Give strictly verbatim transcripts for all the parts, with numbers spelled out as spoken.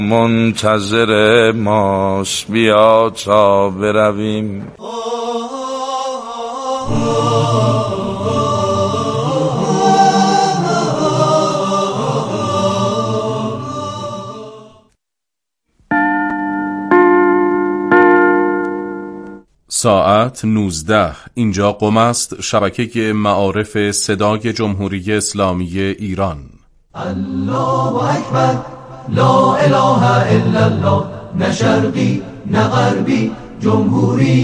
منتظر ماست، بیا تا برویم. ساعت نوزده. اینجا قم است، شبکه معارف صدای جمهوری اسلامی ایران. الله اکبر، لا اله الا الله، نه شرقی نه غربی، جمهوری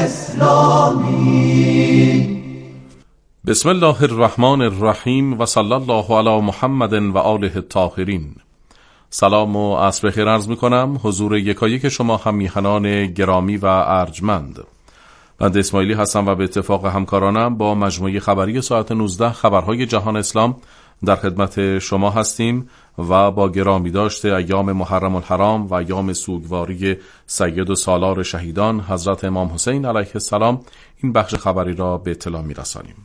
اسلامی. بسم الله الرحمن الرحیم و صلی الله علی محمد و آله الطاهرین. سلام و عصر بخیر عرض می کنم حضور یکایک شما هم میهنان گرامی و ارجمند. بنده اسماعیلی هستم و به اتفاق همکارانم با مجموعه خبری ساعت نوزده خبرهای جهان اسلام در خدمت شما هستیم و با گرامی داشته ایام محرم الحرام و ایام سوگواری سید و سالار شهیدان حضرت امام حسین علیه السلام این بخش خبری را به اطلاع می رسانیم.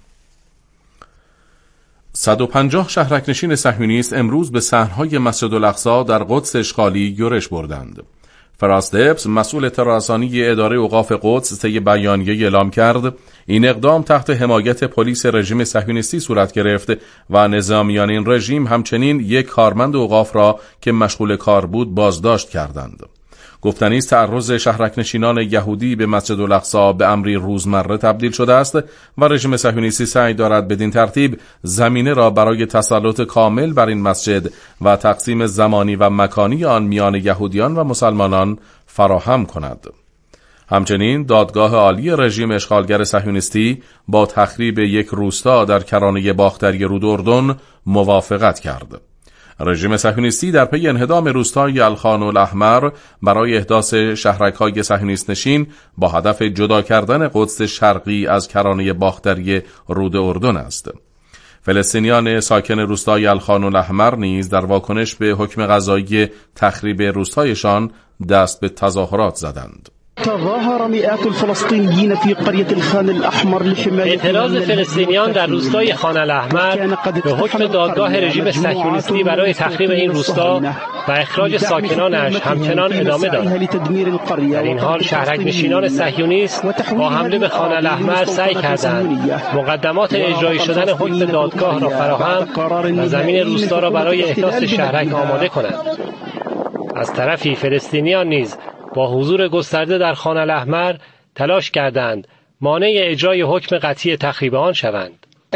صد و پنجاه شهرک‌نشین صهیونیست امروز به صحنهای مسجد الاقصی در قدس اشغالی یورش بردند. فراس دبس مسئول اطلاع‌رسانی اداره اوقاف قدس طی بیانیه اعلام کرد این اقدام تحت حمایت پلیس رژیم صهیونیستی صورت گرفت و نظامیان این رژیم همچنین یک کارمند اوقاف را که مشغول کار بود بازداشت کردند. گفتنی است تعرض شهرک‌نشینان یهودی به مسجد الاقصی به امری روزمره تبدیل شده است و رژیم صهیونیستی سعی دارد بدین ترتیب زمینه را برای تسلط کامل بر این مسجد و تقسیم زمانی و مکانی آن میان یهودیان و مسلمانان فراهم کند. همچنین دادگاه عالی رژیم اشغالگر صهیونیستی با تخریب یک روستا در کرانه باختری رود اردن موافقت کرد. رژیم صهیونیستی در پی انهدام روستای الخان الاحمر برای احداث شهرک‌های صهیونیست نشین با هدف جدا کردن قدس شرقی از کرانه باختری رود اردن است. فلسطینیان ساکن روستای الخان الاحمر نیز در واکنش به حکم قضایی تخریب روستایشان دست به تظاهرات زدند. تظاهر مئات الفلسطینیین فی قریة الخان الاحمر لحمایة اعتراض فلسطینیان در روستای خان الاحمر به حکم دادگاه رژیم صهیونیستی برای تخریب این روستا و اخراج ساکنانش همچنان ادامه دارد. در این حال شهرک‌نشینان صهیونیست با حمله به خان الاحمر سعی کردند مقدمات اجرایی شدن حکم دادگاه را فراهم و زمین روستا را برای احداث شهرک آماده کنند. از طرفی فلسطینیان نیز با حضور گسترده در خان الاحمر تلاش کردند مانع اجرای حکم قطعی تخریب آن شوند.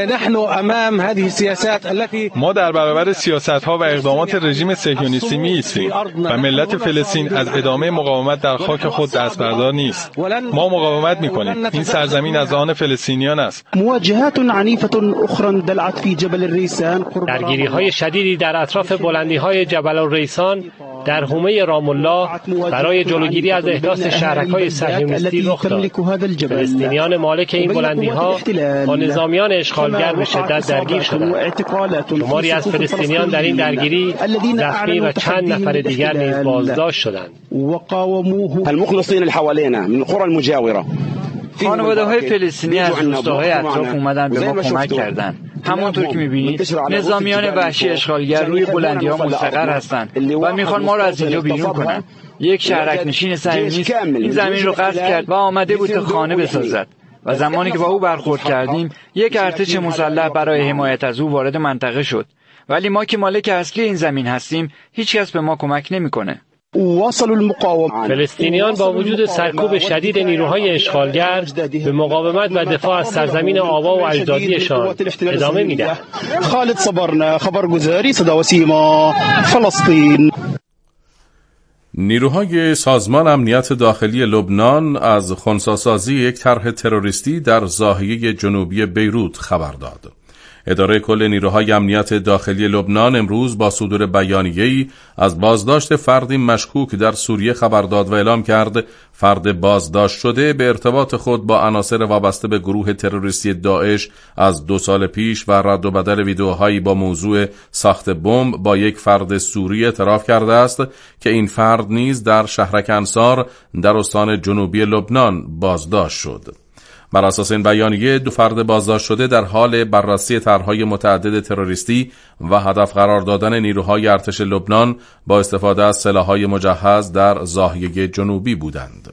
ما در برابر سیاست‌ها و اقدامات رژیم صهیونیستی می‌ایستیم و ملت فلسطین از ادامه مقاومت در خاک خود دست بردار نیست. ما مقاومت می‌کنیم. این سرزمین از آن فلسطینیان است. مواجهات عنيفة أخرى دلعت في جبل الريسان. درگیری‌های شدیدی در اطراف بلندی‌های جبل الریسان در حومه رام الله برای جلوگیری از احداث شهرک‌های صهیونیستی رخ داد. فلسطینیان مالک این بلندی‌ها با نظامیان اشغالگر به شدت درگیر شدند. شماری از فلسطینیان در این درگیری زخمی و چند نفر دیگر نیز بازداشت شدند. المخلصین اللي حوالينا من القرى المجاوره خانواده‌های فلسطینی از روستاهای اطراف اومدن به ما کمک کردند. همونطور که می‌بینید نظامیان وحشی اشغالگر روی بلندی‌ها مستقر هستند و میخوان ما رو از اینجا بیرون کنن. یک شهرک‌نشین صهیونیست این زمین رو غصب کرد و آمده بود تا خانه بسازد و زمانی که با او برخورد کردیم یک ارتش مسلح برای حمایت از او وارد منطقه شد، ولی ما که مالک اصلی این زمین هستیم هیچ کس به ما کمک نمی‌کنه. فلسطینیان با وجود سرکوب شدید نیروهای اشغالگر به مقاومت و دفاع از سرزمین آبا و اجدادیشان ادامه میدهند. خالد صبرنا خبرگزاری صدا و سیما فلسطین. نیروهای سازمان امنیت داخلی لبنان از خنثی‌سازی یک طرح تروریستی در ضاحیه جنوبی بیروت خبر داد. اداره کل نیروهای امنیت داخلی لبنان امروز با صدور بیانیه‌ای از بازداشت فردی مشکوک در سوریه خبر داد و اعلام کرد فرد بازداشت شده به ارتباط خود با عناصر وابسته به گروه تروریستی داعش از دو سال پیش و رد و بدل ویدیوهایی با موضوع ساخت بمب با یک فرد سوری اعتراف کرده است که این فرد نیز در شهرک انصار در استان جنوبی لبنان بازداشت شد. بر اساس این بیانیه دو فرد بازداشت شده در حال بررسی طرح‌های متعدد تروریستی و هدف قرار دادن نیروهای ارتش لبنان با استفاده از سلاح‌های مجهز در ضاحیه جنوبی بودند.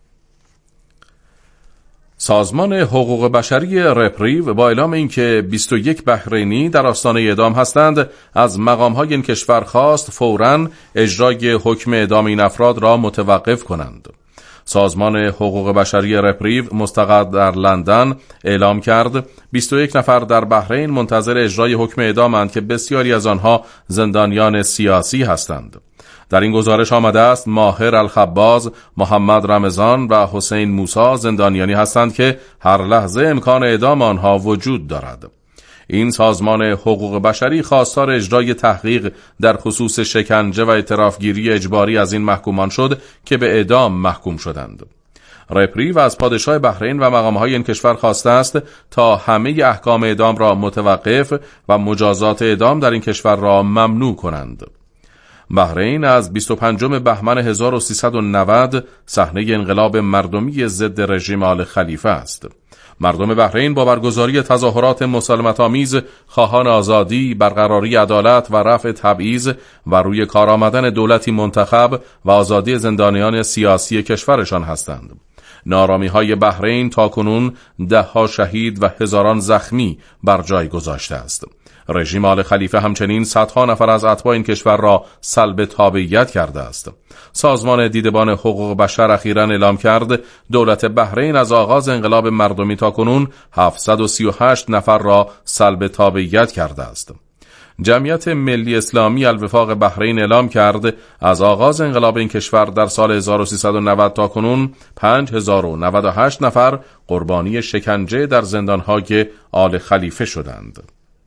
سازمان حقوق بشری رپریو با اعلام اینکه بیست و یک بحرینی در آستانه اعدام هستند، از مقام‌های این کشور خواست فوراً اجرای حکم اعدام این افراد را متوقف کنند. سازمان حقوق بشری رپریو مستقر در لندن اعلام کرد بیست و یک نفر در بحرین منتظر اجرای حکم اعدامند که بسیاری از آنها زندانیان سیاسی هستند. در این گزارش آمده است ماهر الخباز، محمد رمضان و حسین موسی زندانیانی هستند که هر لحظه امکان اعدام آنها وجود دارد. این سازمان حقوق بشری خواستار اجرای تحقیق در خصوص شکنجه و اعترافگیری اجباری از این محکومان شد که به اعدام محکوم شدند. رپریو از پادشاه بحرین و مقام‌های این کشور خواسته است تا همه احکام اعدام را متوقف و مجازات اعدام در این کشور را ممنوع کنند. بحرین از بیست و پنجم بهمن هزار و سیصد و نود صحنه انقلاب مردمی ضد رژیم آل خلیفه است. مردم بحرین با برگزاری تظاهرات مسالمت‌آمیز خواهان آزادی، برقراری عدالت و رفع تبعیض و روی کار آمدن دولتی منتخب و آزادی زندانیان سیاسی کشورشان هستند. نارامی‌های بحرین تاکنون ده‌ها شهید و هزاران زخمی بر جای گذاشته است. رژیم آل خلیفه همچنین صدها نفر از اتباع این کشور را سلب تابعیت کرده است. سازمان دیدبان حقوق بشر اخیراً اعلام کرد دولت بحرین از آغاز انقلاب مردمی تاکنون هفتصد و سی و هشت نفر را سلب تابعیت کرده است. جمعیت ملی اسلامی الوفاق بحرین اعلام کرد از آغاز انقلاب این کشور در سال هزار و سیصد و نود تا کنون پنج هزار و نود و هشت نفر قربانی شکنجه در زندان‌های آل خلیفه شدند.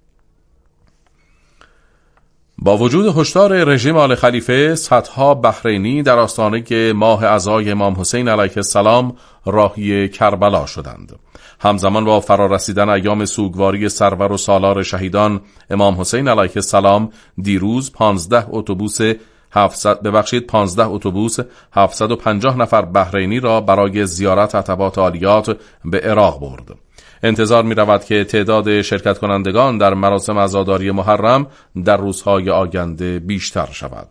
با وجود هشدار رژیم آل خلیفه، صدها بحرینی در آستانه ماه عزای امام حسین علیه السلام راهی کربلا شدند. همزمان با فرارسیدن ایام سوگواری سرور و سالار شهیدان امام حسین علیه السلام، دیروز پانزده اتوبوس هفتصد ببخشید پانزده اتوبوس هفتصد و پنجاه نفر بحرینی را برای زیارت عتبات عالیات به عراق برد. انتظار می رود که تعداد شرکت کنندگان در مراسم عزاداری محرم در روزهای آینده بیشتر شود.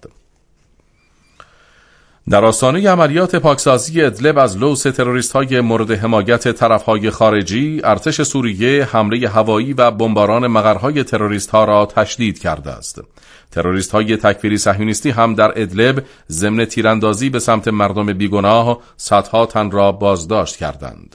در آستانه عملیات پاکسازی ادلب از لوث تروریست‌های مورد حمایت طرف‌های خارجی، ارتش سوریه حمله هوایی و بمباران مقرهای تروریست‌ها را تشدید کرده است. تروریست‌های تکفیری صهیونیستی هم در ادلب ضمن تیراندازی به سمت مردم بیگناه صدها تن را بازداشت کردند.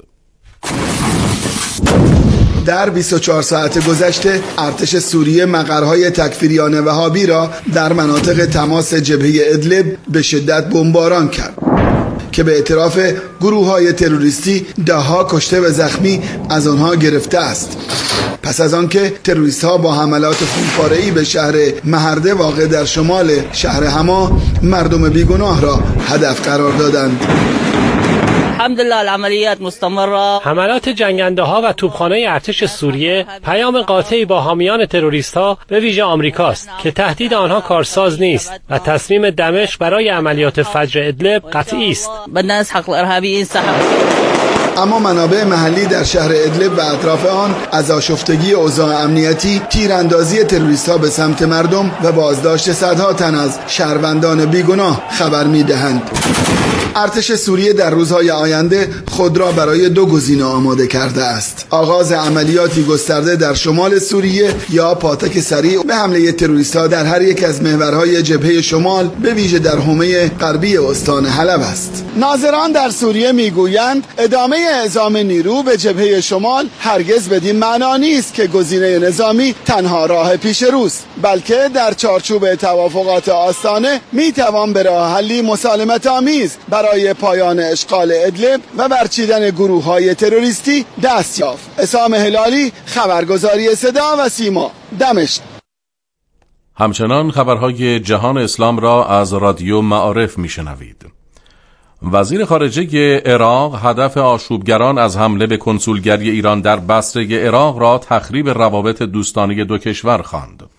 در بیست و چهار ساعت گذشته ارتش سوریه مقرهای تکفیریان وهابی را در مناطق تماس جبهه ادلب به شدت بمباران کرد که به اعتراف گروه‌های تروریستی ده‌ها کشته و زخمی از آنها گرفته است. پس از آنکه تروریست‌ها با حملات خونپاره‌ای به شهر مهرده واقع در شمال شهر حما مردم بیگناه را هدف قرار دادند. الحمدلله العملیات مستمره. حملات جنگنده ها و توپخانه ارتش سوریه پیام قاطعی با حامیان تروریست ها به ویژه آمریکاست که تهدید آنها کارساز نیست و تصمیم دمشق برای عملیات فجر ادلب قطعی است. اما منابع محلی در شهر ادلب و اطراف آن از آشفتگی اوضاع امنیتی، تیراندازی تروریست‌ها به سمت مردم و بازداشت صدها تن از شهروندان بیگناه خبر می‌دهند. ارتش سوریه در روزهای آینده خود را برای دو گزینه آماده کرده است: آغاز عملیاتی گسترده در شمال سوریه یا پاتک سریع به حمله تروریست‌ها در هر یک از محورهای جبهه شمال، به ویژه در حومه غربی استان حلب است. ناظران در سوریه میگویند ادامه اعزام نیرو به جبهه شمال هرگز بدین معنا نیست که گزینه نظامی تنها راه پیش روست، بلکه در چارچوب توافقات آستانه میتوان به راه حلی مسالمت آمیز برای پایان اشغال ادلب و برچیدن گروه‌های تروریستی دست یافت. اسام هلالی، خبرگزاری صدا و سیما، دمشق. همچنان خبرهای جهان اسلام را از رادیو معارف میشنوید. وزیر خارجه عراق هدف آشوبگران از حمله به کنسولگری ایران در بصره عراق را تخریب روابط دوستانه دو کشور خواند.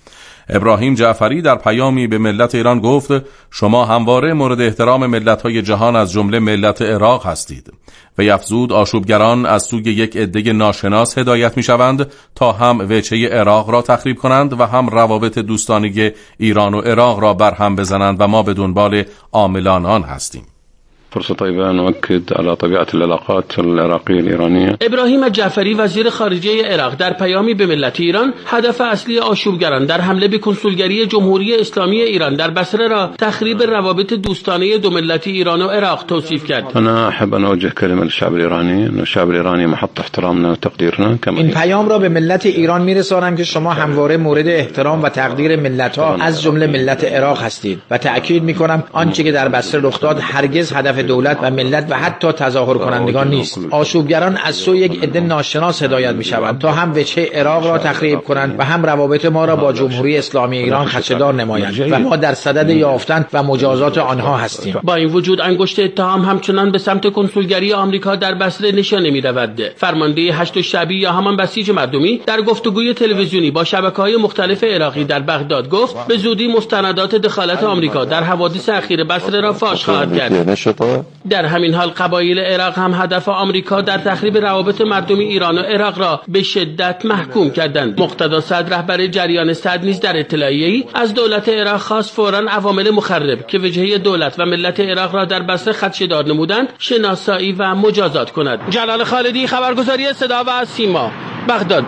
ابراهیم جعفری در پیامی به ملت ایران گفت شما همواره مورد احترام ملت‌های جهان از جمله ملت عراق هستید. و افزود آشوبگران از سوی یک عده ناشناس هدایت می‌شوند تا هم وجهه عراق را تخریب کنند و هم روابط دوستانه ایران و عراق را برهم بزنند و ما به دنبال عاملان آن هستیم. فرصة طيبة نؤكد على طبيعة العلاقات العراقية الإيرانية. ابراهیم جعفری وزیر خارجه عراق در پیامی به ملت ایران هدف اصلی آشوبگران در حمله به کنسولگری جمهوری اسلامی ایران در بصره را تخریب روابط دوستانه دو ملت ایران و عراق توصیف کرد. أنا أحب أن أوجه كلمة للشعب الإيراني أن الشعب الإيراني محط احترامنا وتقديرنا كما این پیام را به ملت ایران میرسانم که شما همواره مورد احترام و تقدیر ملت‌ها از جمله ملت عراق هستید و تأکید می‌کنم آنچه که در بصره رخ داد هرگز هدف دولت و ملت و حتی تظاهر کنندگان نیست. آشوبگران از سوی یک عده ناشناس هدایت می‌شوند تا هم وجهه عراق را تخریب کنند و هم روابط ما را با جمهوری اسلامی ایران خدشه‌دار نمایند و ما در صدد یافتن و مجازات آنها هستیم. با این وجود انگشت اتهام همچنان به سمت کنسولگری آمریکا در بصره نشانه می‌رود. فرمانده هشت شعبی یا همان بسیج مردمی در گفتگوی تلویزیونی با شبکه‌های مختلف عراقی در بغداد گفت به زودی مستندات دخالت آمریکا در حوادث اخیر بصره را فاش خواهد کرد. در همین حال قبایل عراق هم هدف آمریکا در تخریب روابط مردم ایران و عراق را به شدت محکوم کردند. مقتدا صدر رهبر جریان صدر نیز در اطلاعیه‌ای از دولت عراق خواست فوراً عوامل مخرب که وجهه دولت و ملت عراق را در بصره خدشه‌دار نمودند شناسایی و مجازات کند. جلال خالدی، خبرگزاری صدا و سیما، بغداد.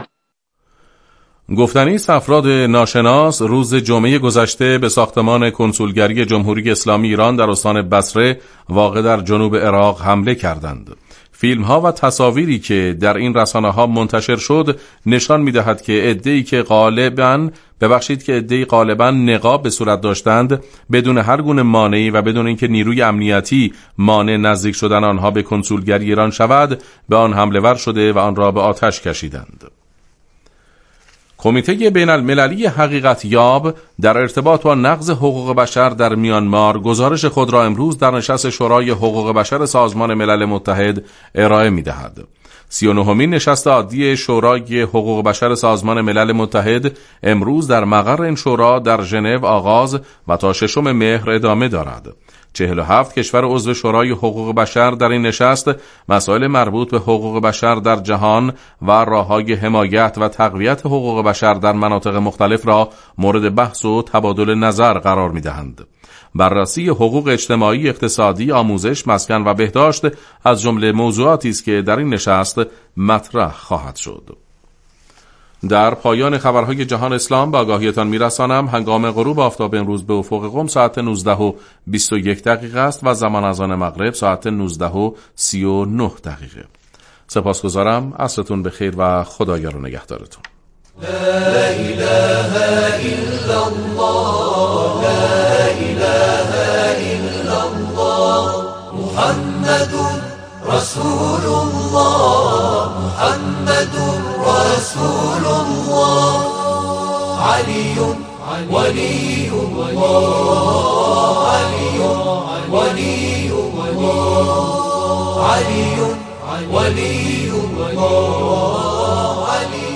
گفتنی است افراد ناشناس روز جمعه گذشته به ساختمان کنسولگری جمهوری اسلامی ایران در استان بصره واقع در جنوب عراق حمله کردند. فیلم ها و تصاویری که در این رسانه ها منتشر شد نشان می دهد که عده‌ای که غالباً ببخشید که عده‌ای غالباً نقاب به صورت داشتند بدون هر گونه مانعی و بدون اینکه نیروی امنیتی مانع نزدیک شدن آنها به کنسولگری ایران شود به آن حمله ور شده و آن را به آتش کشیدند. کمیته بین المللی حقیقت یاب در ارتباط با نقض حقوق بشر در میانمار گزارش خود را امروز در نشست شورای حقوق بشر سازمان ملل متحد ارائه می دهد. سی و نهمین نشست عادی شورای حقوق بشر سازمان ملل متحد امروز در مقر این شورا در ژنو آغاز و تا ششم مهر ادامه دارد. چهل و هفت کشور عضو شورای حقوق بشر در این نشست مسائل مربوط به حقوق بشر در جهان و راه‌های حمایت و تقویت حقوق بشر در مناطق مختلف را مورد بحث و تبادل نظر قرار می‌دهند. بررسی حقوق اجتماعی، اقتصادی، آموزش، مسکن و بهداشت از جمله موضوعاتی است که در این نشست مطرح خواهد شد. در پایان خبرهای جهان اسلام به آگاهیتان میرسانم هنگام غروب آفتاب امروز به افق قم ساعت نوزده و بیست و یک دقیقه است و زمان اذان مغرب ساعت نوزده و سی و نه دقیقه. سپاسگزارم. عصرتون بخیر و خدایا رو نگهدارتون. لا اله الا الله لا اله الا الله محمد رسول الله محمد رسول الله علي ولي الله علي ولي الله علي ولي الله علي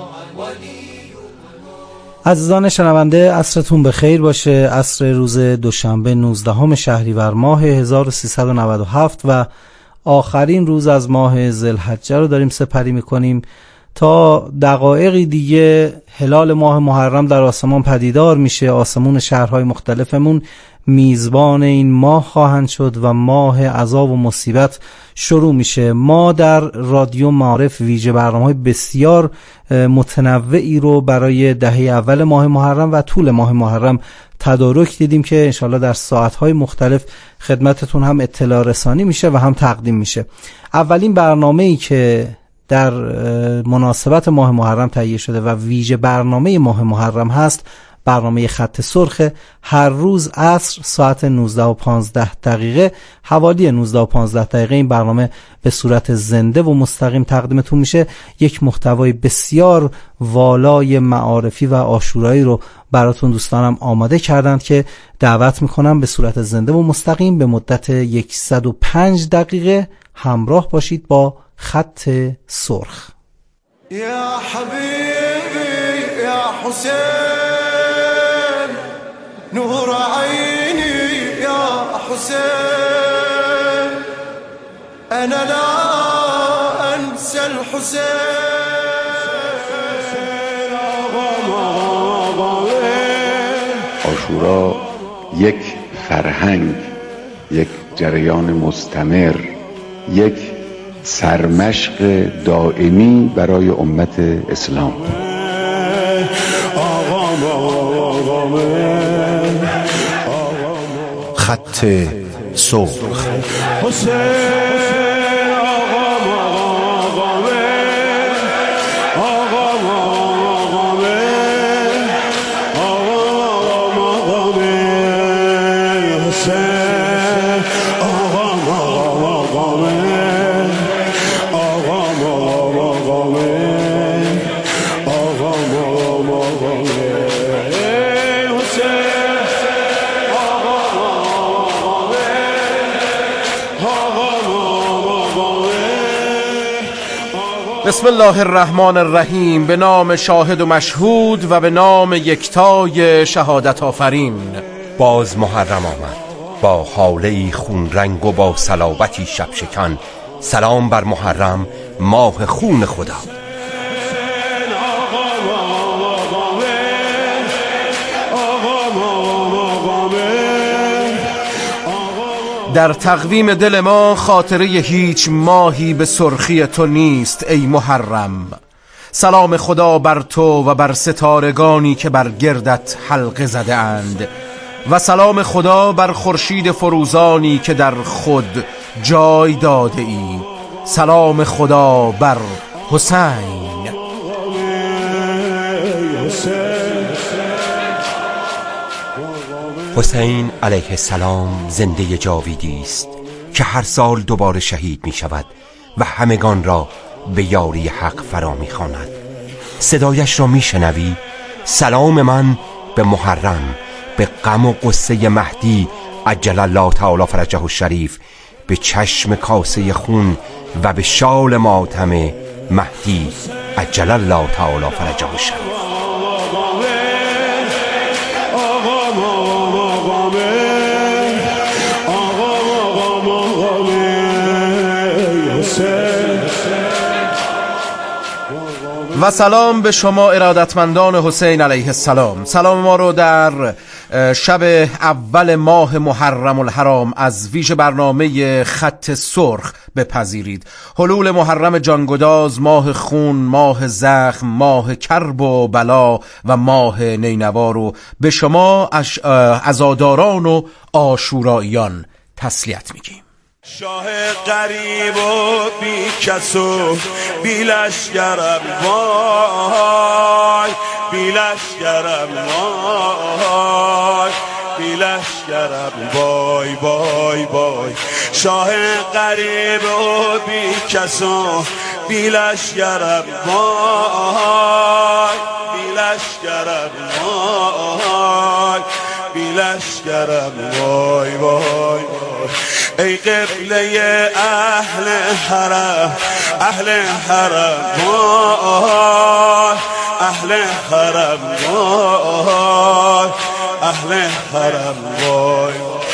عزیزان شنونده، عصرتون بخیر باشه. عصر روز دوشنبه نوزدهم شهریور ماه هزار و سیصد و نود و هفت و آخرین روز از ماه ذوالحجه رو داریم سپری میکنیم. تا دقایقی دیگه هلال ماه محرم در آسمان پدیدار میشه. آسمون شهرهای مختلفمون میزبان این ماه خواهند شد و ماه عذاب و مصیبت شروع میشه. ما در رادیو معارف ویژه برنامه‌های بسیار متنوعی رو برای دهه اول ماه محرم و طول ماه محرم تدارک دیدیم که انشالله در ساعتهای مختلف خدمتتون هم اطلاع رسانی میشه و هم تقدیم میشه. اولین برنامه‌ای که در مناسبت ماه محرم تهیه شده و ویژه برنامه ماه محرم هست برنامه خط سرخ. هر روز عصر ساعت نوزده و پانزده دقیقه حوالی نوزده و پانزده دقیقه این برنامه به صورت زنده و مستقیم تقدیمتون میشه. یک محتوای بسیار والای معارفی و عاشورایی رو براتون دوستانم آماده کردند که دعوت میکنم به صورت زنده و مستقیم به مدت صد و پنج دقیقه همراه باشید با خط سرخ. یا حبیبی یا حسین نور عيني يا حسين أنا لا أنسى الحسين. عاشورا یک فرهنگ، یک جریان مستمر، یک سرمشق دائمی برای امت اسلام. خط سرخ. بسم الله الرحمن الرحیم. به نام شاهد و مشهود و به نام یکتای شهادت آفرین. باز محرم آمد با حاله‌ای خون رنگ و با صلابتی شب شکن. سلام بر محرم، ماه خون خدا. در تقویم دل ما خاطره هیچ ماهی به سرخی تو نیست ای محرم. سلام خدا بر تو و بر ستارگانی که بر گردت حلقه زده اند و سلام خدا بر خورشید فروزانی که در خود جای داده ای. سلام خدا بر حسین. حسین علیه السلام زنده جاویدی است که هر سال دوباره شهید می شود و همگان را به یاری حق فرا می خواند. صدایش را می شنوی؟ سلام من به محرم، به غم و قصه مهدی عجل الله تعالی فرجه الشریف، به چشم کاسه خون و به شال ماتم مهدی عجل الله تعالی فرجه الشریف. و سلام به شما ارادتمندان حسین علیه السلام. سلام ما رو در شب اول ماه محرم الحرام از ویژه برنامه خط سرخ بپذیرید. حلول محرم جانگداز، ماه خون، ماه زخم، ماه کرب و بلا و ماه نینوا رو به شما عزاداران و عاشوراییان تسلیت میگیم. شاه غریب و بی کس و بی لشکرم وای، بی لشکرم وای، بی لشکرم وای وای وای. شاه غریب و بی کس و بی لشکرم وای، بی لشکرم وای، بی لشکرم وای وای. ای قبله اهل حرم، اهل حرم وای، اهل حرم وای، اهل حرم وای.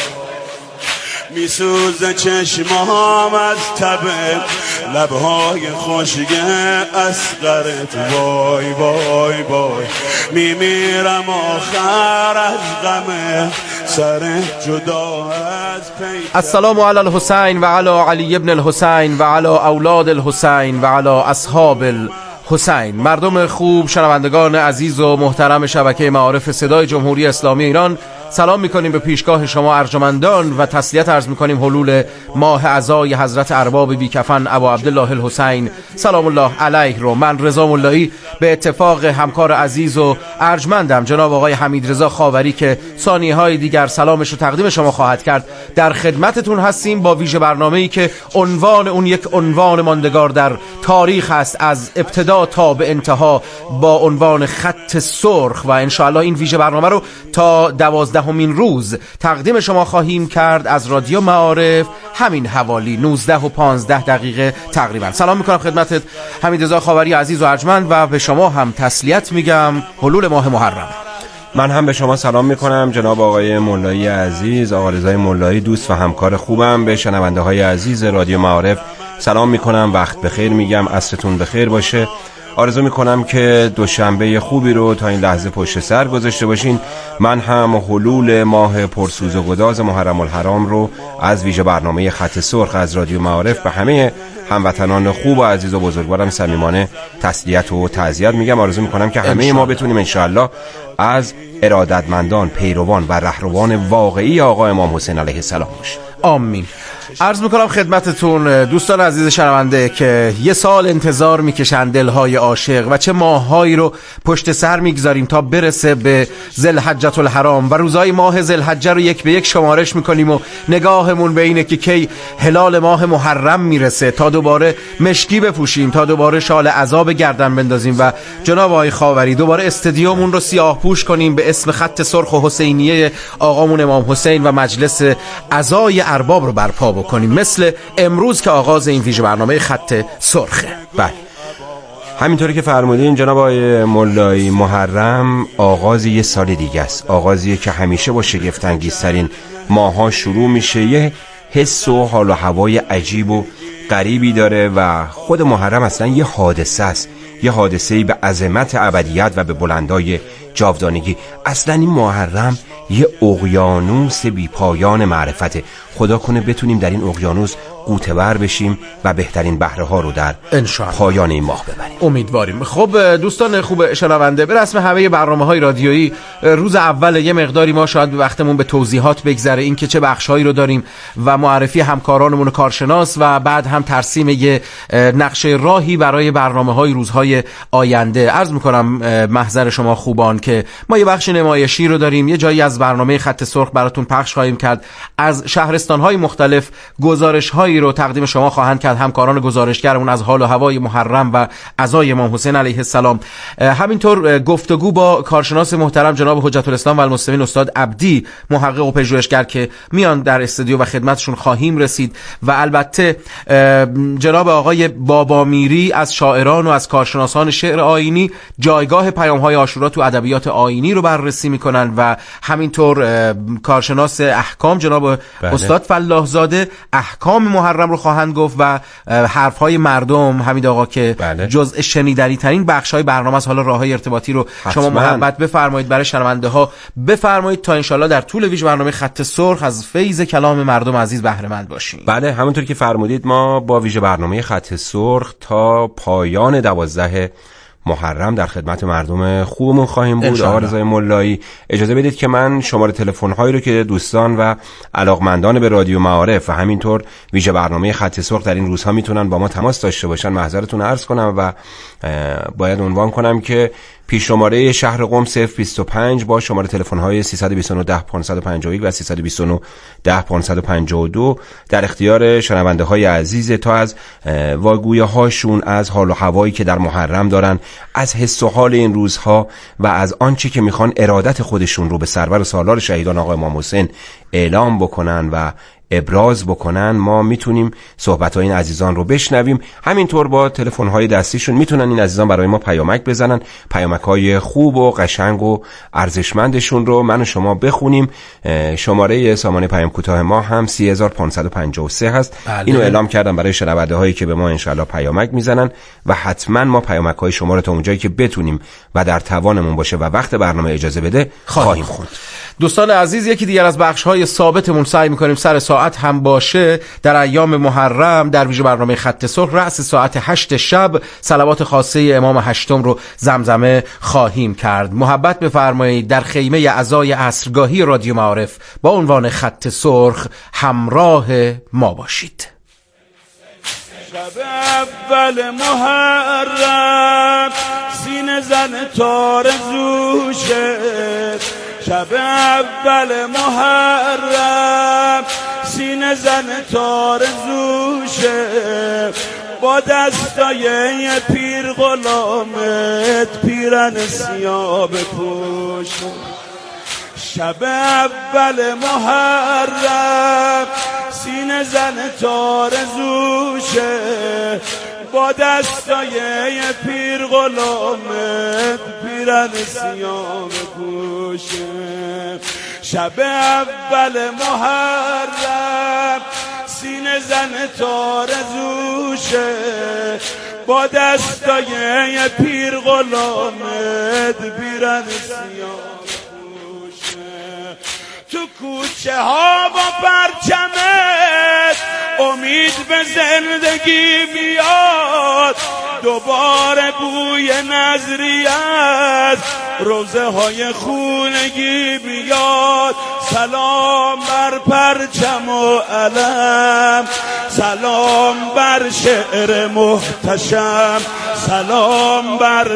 میسوزه چشمام از تب لبهای خشک اصغرت وای وای وای. میمیرم آخر از غم سر جدا از پی. السلام علی الحسین و علی علی ابن الحسین و علی اولاد الحسین و علی اصحاب الحسین. مردم خوب، شنوندگان عزیز و محترم شبکه معارف صدای جمهوری اسلامی ایران، سلام میکنیم به پیشگاه شما ارجمندان و تسلیت عرض میکنیم حلول ماه عزای حضرت ارباب بیکفن ابا عبدالله الحسین سلام الله علیه رو من رضا ملایی به اتفاق همکار عزیز و ارجمندم جناب آقای حمید رضا خاوری که ثانیه های دیگر سلامش رو تقدیم شما خواهد کرد در خدمتتون هستیم با ویژه برنامه‌ای که عنوان اون یک عنوان ماندگار در تاریخ است، از ابتدا تا به انتها، با عنوان خط سرخ، و انشاءالله این ویژه برنامه رو تا دوازدهمین روز تقدیم شما خواهیم کرد از رادیو معارف، همین حوالی نوزده و پانزده دقیقه تقریبا. سلام میکنم خدمتت حمید رضا خاوری عزیز و ارجمند و به شما هم تسلیت میگم حلول ماه محرم. من هم به شما سلام میکنم جناب آقای مولایی عزیز، آقا رضای مولایی دوست و همکار خوبم. به شنونده های عزیز رادیو معارف سلام میکنم، وقت بخیر میگم، عصرتون بخیر باشه. آرزو میکنم که دوشنبه خوبی رو تا این لحظه پشت سر گذاشته باشین. من هم حلول ماه پرسوز و گداز محرم الحرام رو از ویژه برنامه خط سرخ از رادیو معارف به همه هموطنان خوب و عزیز و بزرگوارم صمیمانه تسلیت و تعزیت میگم. آرزو میکنم که همه ما بتونیم انشاءالله از ارادتمندان، پیروان و رهروان واقعی آقا امام حسین علیه السلام باشیم. آمین. عرض میکنم خدمتتون دوستان عزیز شنونده که یه سال انتظار میکشن دلهای عاشق و چه ماههایی رو پشت سر میگذاریم تا برسه به ذوالحجة الحرام و روزای ماه ذوالحجه رو یک به یک شمارش میکنیم و نگاهمون به اینه که کی هلال ماه محرم میرسه تا دوباره مشکی بپوشیم، تا دوباره شال عذاب گردن بندازیم و جناب آقای خاوری دوباره استادیومون رو سیاه پوش کنیم به اسم خط سرخ و حسینیه آقامون امام حسین و مجلس عزای ارباب رو برپا بکنیم، مثل امروز که آغاز این ویژه برنامه خط سرخه. بله همینطوری که فرمودین جناب آقای مولایی، محرم آغاز یه سال دیگه است، آغازیه که همیشه با شگفت انگیزترین ماها شروع میشه. یه حس و حال و هوای عجیب و غریبی داره و خود محرم اصلا یه حادثه است، یه حادثه‌ای به عظمت ابدیت و به بلندای جاودانگی. اصلا این محرم یه اقیانوس بی پایان معرفته. خدا کنه بتونیم در این اقیانوس غوطه ور بشیم و بهترین بهره ها رو در پایان این ماه ببریم. امیدواریم. خب دوستان خوب شنونده، به رسم همه برنامه های رادیویی روز اول یه مقداری ما شاید وقتمون به توضیحات بگذره، این که چه بخش هایی رو داریم و معرفی همکارانمون و کارشناس و بعد هم ترسیم یه نقشه راهی برای برنامه های روزهای آینده. عرض میکنم محضر شما خوبان که ما یه بخش نمایشی رو داریم، یه جایی از برنامه خط سرخ براتون پخش خواهیم کرد، از شهرستان های مختلف گزارش های رو تقدیم شما خواهند کرد همکاران گزارشگرمون از حال و هوای محرم و عزای امام حسین علیه السلام. همینطور گفتگو با کارشناس محترم جناب حجت الاسلام و المسلمین استاد عبدی، محقق و پژوهشگر که میان در استودیو و خدمتشون خواهیم رسید و البته جناب آقای بابا میری از شاعران و از کارشناسان شعر آیینی جایگاه پیام‌های عاشورا تو ادبیات آیینی رو بررسی میکنن و همینطور کارشناس احکام جناب بله. استاد فلاح زاده احکام محرم رو خواهند گفت و حرفهای مردم حمید آقا که بله. جزء شنیدنی ترین بخش های برنامه است. حالا راههای ارتباطی رو حتما. شما محبت بفرمایید برای شنونده ها بفرمایید تا انشالله در طول ویژه برنامه خط سرخ از فیض کلام مردم عزیز بهره مند باشیم. بله همونطور که فرمودید ما با ویژه برنامه خط سرخ تا پایان دوازده محرم در خدمت مردم خوبمون خواهیم بود. آقا رضای مولایی اجازه بدید که من شماره تلفن هایی رو که دوستان و علاقمندان به رادیو معارف و همینطور ویژه برنامه خط سرخ در این روزها میتونن با ما تماس داشته باشن معذرتون عرض کنم و باید عنوان کنم که پیش شماره شهر قم صفر بیست و پنج با شماره تلفن های سیصد و بیست و نه ده پانصد و پنجاه و یک و سیصد و بیست و نه ده پانصد و پنجاه و دو در اختیار شنونده های عزیز تا از واگویه هاشون از حال و هوایی که در محرم دارن، از حس و حال این روزها و از آنچه که میخوان ارادت خودشون رو به سرور سالار شهیدان آقا امام حسین اعلام بکنن و ابراز بکنن، ما میتونیم صحبت‌های این عزیزان رو بشنویم. همینطور با تلفن‌های دستیشون میتونن این عزیزان برای ما پیامک بزنن، پیامک‌های خوب و قشنگ و ارزشمندشون رو من و شما بخونیم. شماره سامانه پیام کوتاه ما هم سه هزار و پانصد و پنجاه و سه هست. بله. اینو اعلام کردم برای شنونده‌هایی که به ما انشالله پیامک میزنن و حتما ما پیامک‌های شما رو تا اونجایی که بتونیم و در توانمون باشه و وقت برنامه اجازه بده خواهیم خوند. دوستان عزیز، یکی دیگر از بخش‌های ثابتمون سعی می‌کنیم سر ساعت هم باشه در ایام محرم در ویژه برنامه خط سرخ رأس ساعت هشت شب صلوات خاصه امام هشتم رو زمزمه خواهیم کرد. محبت بفرمایید در خیمه عزای عصرگاهی رادیو معارف با عنوان خط سرخ همراه ما باشید. شب اول محرم سینه زن تارزوشه، شب اول محرم سینه زن تارزوشه، با دستای پیر غلامت پیرن سیاه بپوش. شب اول محرم سینه زن تارزوشه، با دستای پیر غلامت پیرن سیاه پوشه شب اول محرم سینه زن تار زوشه با دستای پیر غلامت پیرن سیاه پوشه تو کوچه ها با پرچمت امید به زندگی بیاد دوباره بوی نظری از روزه های خونگی بیاد سلام بر پرچم و علم سلام بر شعر محتشم سلام بر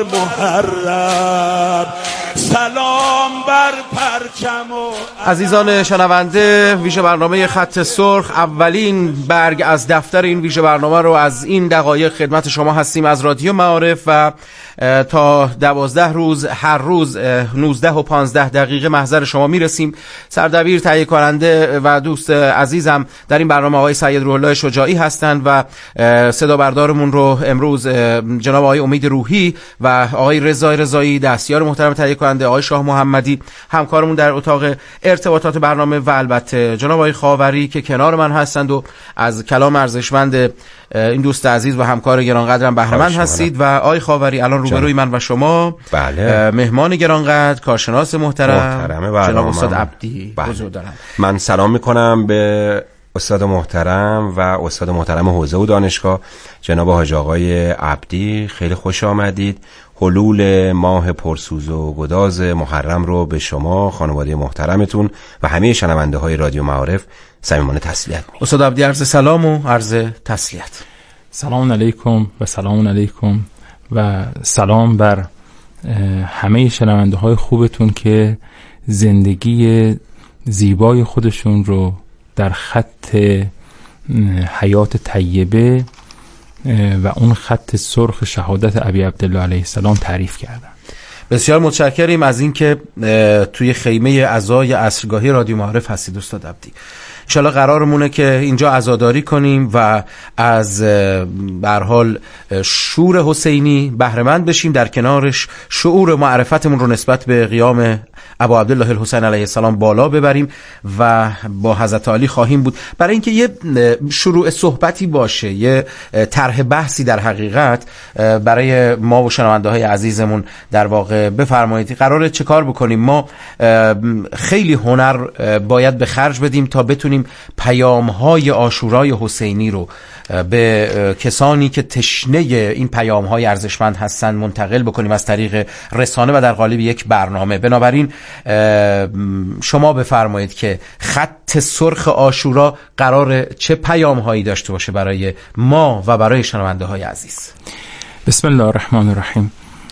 محرم سلام بر پرچم و عزیزان شنونده، ویژه برنامه خط سرخ اولین برگ از دفتر این ویژه برنامه رو از این دقایق خدمت شما هستیم از رادیو معارف و تا دوازده روز هر روز نوزده و پانزده دقیقه محضر شما میرسیم. سردبیر تهیه کننده و دوست عزیزم در این برنامه آقای سید روح الله شجاعی هستند و صدا بردارمون رو امروز جناب آقای امید روحی و آقای رضا رضایی دستیار محترم تهیه کننده، آقای شاه محمدی همکارمون در اتاق ارتباطات برنامه و البته جناب آقای خاوری که کنار من هستند و از کلام ارزشمند این دوست عزیز و همکار گرانقدرم بهره مند هستید. و آقای خاوری الان روبروی من و شما بله. مهمان گرانقدر کارشناس محترم, محترم جناب استاد عبدی بله. حضور دارم. من سلام میکنم به استاد محترم و استاد محترم حوزه و دانشگاه جناب حاج آقای عبدی، خیلی خوش آمدید. حلول ماه پرسوز و گداز محرم رو به شما خانواده محترمتون و همه شنونده های رادیو معارف صمیمانه تسلیت میگم. استاد عبدی عرض سلام و عرض تسلیت. سلام علیکم و سلام علیکم و سلام بر همه شنونده های خوبتون که زندگی زیبای خودشون رو در خط حیات طیبه و اون خط سرخ شهادت ابی عبدالله علیه السلام تعریف کردن. بسیار متشکریم از اینکه توی خیمه عزای عصرگاهی رادیو معارف هستید استاد عبدی. انشالله قرارمونه که اینجا عزاداری کنیم و از به هر حال شور حسینی بهره مند بشیم، در کنارش شعور معرفتمون رو نسبت به قیام ابا عبدالله الحسین علیه السلام بالا ببریم و با حضرت علی خواهیم بود. برای اینکه یه شروع صحبتی باشه، یه طرح بحثی در حقیقت برای ما و شنونده های عزیزمون در واقع بفرمایید قراره چه کار بکنیم. ما خیلی هنر باید به خرج بدیم تا بتونیم پیام های عاشورای حسینی رو به کسانی که تشنه این پیام های ارزشمند هستند منتقل بکنیم از طریق رسانه و در قالب یک برنامه. بنابراین شما بفرمایید که خط سرخ عاشورا قرار چه پیام هایی داشته باشه برای ما و برای شنونده های عزیز. بسم الله الرحمن الرحیم.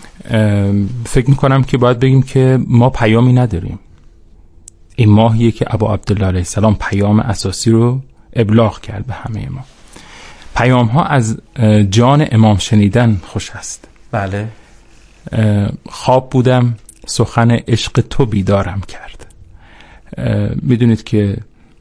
فکر میکنم که باید بگیم که ما پیامی نداریم. این ماهیه که ابا عبدالله علیه السلام پیام اساسی رو ابلاغ کرد به همه ما. پیام ها از جان امام شنیدن خوش است. بله. خواب بودم سخن عشق تو بیدارم کرد. میدونید که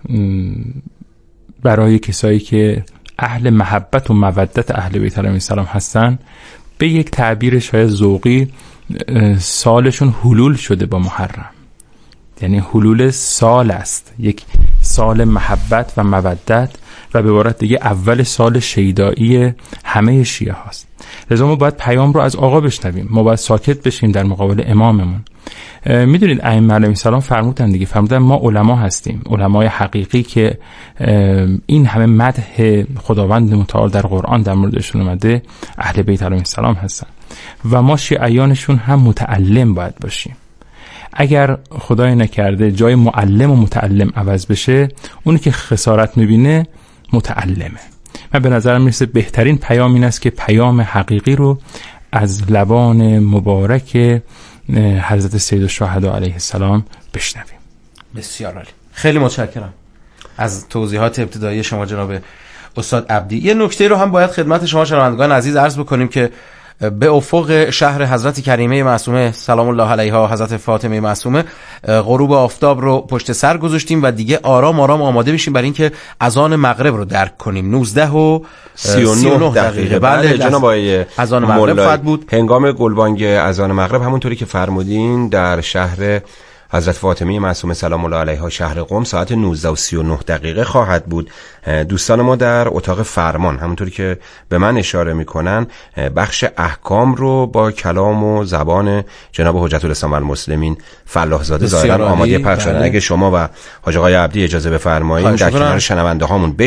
برای کسایی که اهل محبت و مودت اهل بیت علیهم السلام هستن به یک تعبیر شاید ذوقی سالشون حلول شده با محرم، یعنی حلول سال است، یک سال محبت و مودت و به عبارت دیگه اول سال شیدایی همه شیعه هاست. لذا ما باید پیام رو از آقا بشنویم، ما باید ساکت بشیم در مقابل اماممون. میدونید ائمه علیهم السلام فرمودن دیگه، فرمودن ما علما هستیم، علمای حقیقی که این همه مدح خداوند متعال در قرآن در موردشون اومده اهل بیت علیهم السلام هستن و ما شیعیانشون هم متعلم باید باشیم. اگر خدای نکرده جای معلم و متعلم عوض بشه، اونی که خسارت میبینه متعلمه. من به نظرم میرسه بهترین پیام این است که پیام حقیقی رو از لبان مبارک حضرت سید الشهدا علیه السلام بشنویم. بسیار عالی، خیلی متشکرم از توضیحات ابتدایی شما جناب استاد عبدی. یه نکته رو هم باید خدمت شما شنوندگان عزیز عرض بکنیم که به افق شهر حضرت کریمه معصومه سلام الله علیها، حضرت فاطمه معصومه، غروب آفتاب رو پشت سر گذاشتیم و دیگه آرام آرام آماده میشیم برای اینکه اذان مغرب رو درک کنیم. نوزده و سی و نه دقیقه. بله جناب آقای اذان مغرب خواهد بود. هنگام گلبانگ اذان مغرب همونطوری که فرمودین در شهر حضرت فاطمه معصومه سلام الله علیها شهر قم ساعت نوزده و سی و نه دقیقه خواهد بود. دوستان ما در اتاق فرمان همونطوری که به من اشاره میکنن بخش احکام رو با کلام و زبان جناب حجت الاسلام والمسلمین فلاح زاده ظاهرا آماده پخش شدن. اگه شما و حاج آقای عبدی اجازه بفرمایید در کنار شنونده هامون